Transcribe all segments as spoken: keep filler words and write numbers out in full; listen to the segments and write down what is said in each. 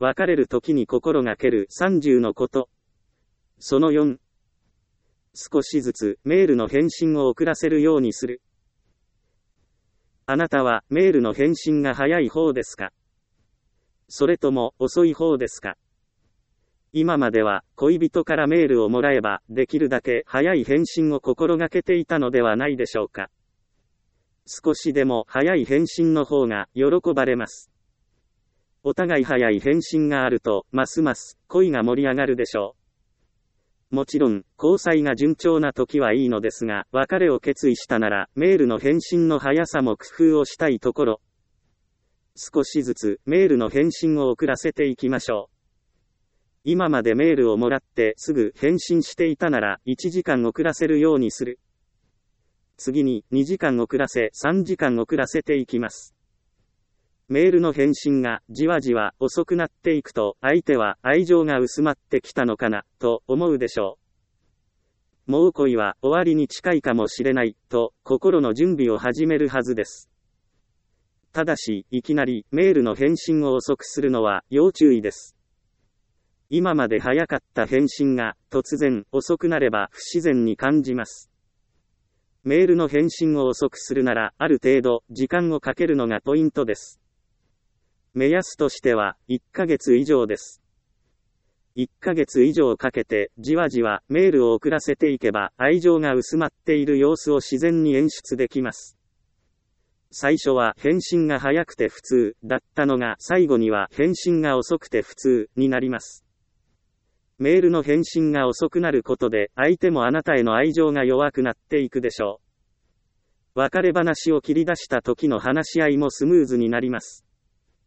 別れる時に心がけるさんじゅうのこと。そのよん。少しずつメールの返信を遅らせるようにする。あなたはメールの返信が早い方ですか？それとも遅い方ですか？今までは恋人からメールをもらえばできるだけ早い返信を心がけていたのではないでしょうか。少しでも早い返信の方が喜ばれます。お互い早い返信があるとますます恋が盛り上がるでしょう。もちろん交際が順調な時はいいのですが、別れを決意したならメールの返信の速さも工夫をしたいところ。少しずつメールの返信を遅らせていきましょう。今までメールをもらってすぐ返信していたならいちじかん遅らせるようにする。次ににじかん遅らせさんじかん遅らせていきます。メールの返信がじわじわ遅くなっていくと、相手は愛情が薄まってきたのかなと思うでしょう。もう恋は終わりに近いかもしれないと心の準備を始めるはずです。ただしいきなりメールの返信を遅くするのは要注意です。今まで早かった返信が突然遅くなれば不自然に感じます。メールの返信を遅くするならある程度時間をかけるのがポイントです。目安としてはいっかげつ以上です。いっかげつ以上かけてじわじわメールを送らせていけば愛情が薄まっている様子を自然に演出できます。最初は返信が早くて普通だったのが最後には返信が遅くて普通になります。メールの返信が遅くなることで相手もあなたへの愛情が弱くなっていくでしょう。別れ話を切り出した時の話し合いもスムーズになります。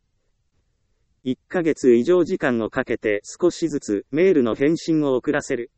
いっかげつ以上時間をかけて少しずつメールの返信を遅らせる。